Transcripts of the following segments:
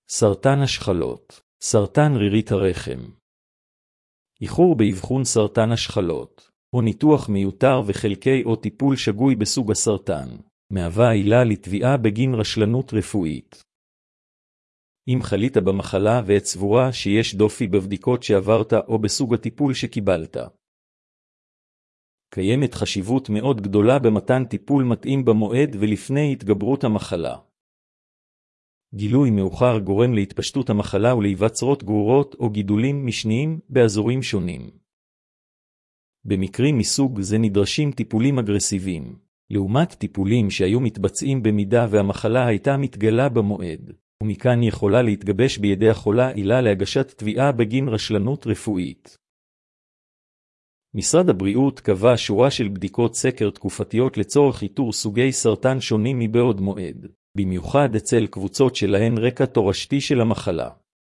סרטן השחלות, סרטן רירית הרחם. איחור באבחון סרטן השחלות, או ניתוח מיותר וחלקי או טיפול שגוי בסוג הסרטן, מהווה עילה לתביעה בגין רשלנות רפואית. אם חלית במחלה ואת סבורה שיש דופי בבדיקות שעברת או בסוג הטיפול שקיבלת, קיימת חשיבות מאוד גדולה במתן טיפול מתאים במועד ולפני התגברות המחלה. גילוי מאוחר גורם להתפשטות המחלה ולהיווצרות גרורות או גידולים משניים באזורים שונים. במקרים מסוג זה נדרשים טיפולים אגרסיביים, לעומת טיפולים שהיו מתבצעים במידה והמחלה הייתה מתגלה במועד, ומכאן יכולה להתגבש בידי החולה עילה להגשת תביעה בגין רשלנות רפואית. משרד הבריאות קבע שורה של בדיקות סקר תקופתיות לצורך איתור סוגי סרטן שונים מבעוד מועד, במיוחד אצל קבוצות שלהן רקע תורשתי של המחלה.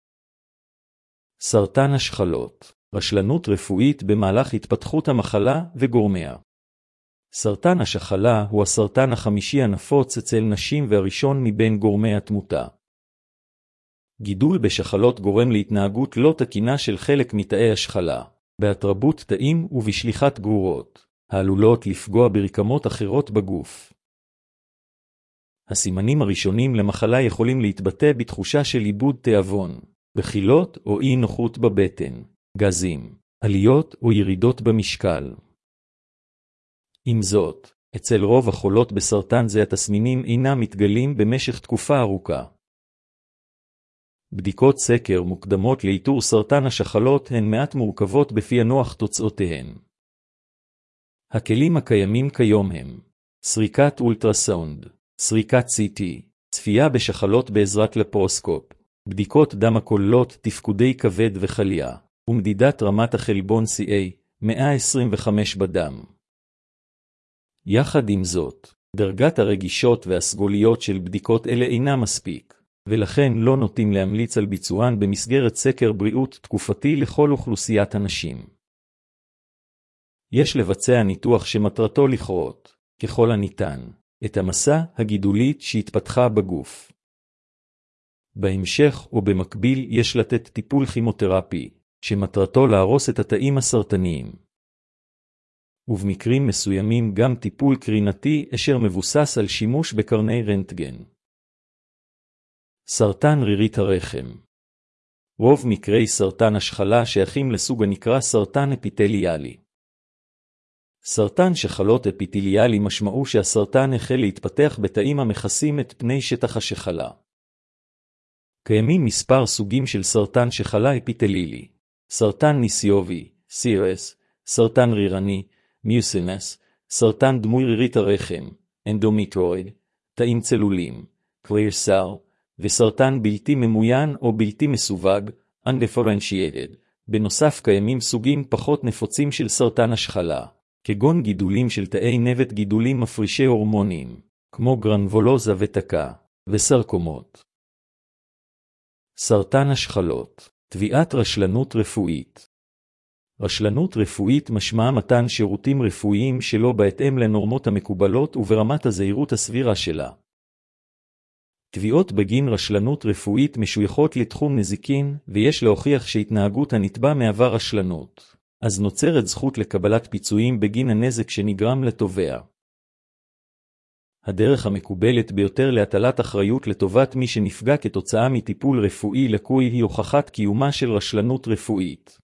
סרטן השחלות, רשלנות רפואית במהלך התפתחות המחלה וגורמיה. סרטן השחלה הוא הסרטן החמישי הנפוץ אצל נשים והראשון מבין גורמי התמותה. גידול בשחלות גורם להתנהגות לא תקינה של חלק מתאי השחלה, בהתרבות תאים ובשליחת גרורות, העלולות לפגוע ברקמות אחרות בגוף. הסימנים הראשונים למחלה יכולים להתבטא בתחושה של איבוד תיאבון, בחילות או אי נוחות בבטן, גזים, עליות או ירידות במשקל. עם זאת, אצל רוב החולות בסרטן זה התסמינים אינם מתגלים במשך תקופה ארוכה. בדיקות סקר מוקדמות לאיתור סרטן השחלות הן מעט מורכבות בפענוח תוצאותיהן. הכלים הקיימים כיום הם סריקת אולטרסאונד, סריקת CT, צפייה בשחלות בעזרת לפרוסקופ, בדיקות דם הכוללות תפקודי כבד וחליה, ומדידת רמת החלבון CA-125 בדם. יחד עם זאת, דרגת הרגישות והסגוליות של בדיקות אלה אינה מספיק, ולכן לא נוטים להמליץ על ביצוען במסגרת סקר בריאות תקופתי לכל אוכלוסיית הנשים. יש לבצע ניתוח שמטרתו לכרות, ככל הניתן, את המסה הגידולית שהתפתחה בגוף. בהמשך או במקביל יש לתת טיפול כימותרפי, שמטרתו להרוס את התאים הסרטניים. ובמקרים מסוימים גם טיפול קרינתי אשר מבוסס על שימוש בקרני רנטגן. סרטן רירית הרחם. רוב מקרי סרטן השחלה שייכים לסוג הנקרא סרטן אפיתליאלי. סרטן שחלות אפיתליאלי משמעו שהסרטן החל להתפתח בתאים המכסים את פני שטח השחלה. קיימים מספר סוגים של סרטן שחלה אפיתלילי, סרטן ניסיובי, סירס, סרטן רירני, מיוסינס, סרטן דמוי רירית הרחם, אנדומטרואיד, תאים צלולים, קליר סל, וסרטן בלתי ממוין או בלתי מסווג, undifferentiated. בנוסף קיימים סוגים פחות נפוצים של סרטן השחלה, כגון גידולים של תאי נבט, גידולים מפרישי הורמונים, כמו גרנבולוזה ותקה, וסרקומות. סרטן השחלות, תביעת רשלנות רפואית. רשלנות רפואית משמעה מתן שירותים רפואיים שלא בהתאם לנורמות המקובלות וברמת הזהירות הסבירה שלה. תביעות בגין רשלנות רפואית משויכות לתחום נזיקין, ויש להוכיח שהתנהגות הנתבע מהווה רשלנות, אז נוצרת זכות לקבלת פיצויים בגין הנזק שנגרם לתובע. הדרך המקובלת ביותר להטלת אחריות לטובת מי שנפגע כתוצאה מטיפול רפואי לקוי היא הוכחת קיומה של רשלנות רפואית.